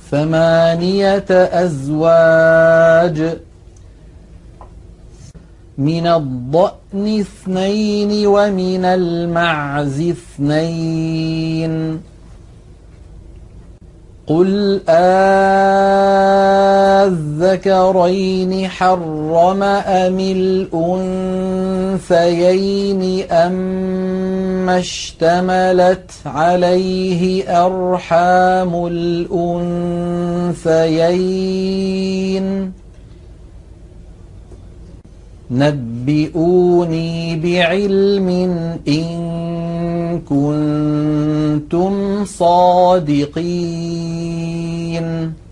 ثمانية أزواج من الضأن اثنين ومن المعز اثنين قل آذكرين حرم أم الأنثيين أما اشتملت عليه أرحام الأنثيين نبئوني بعلم إن كنتم صادقين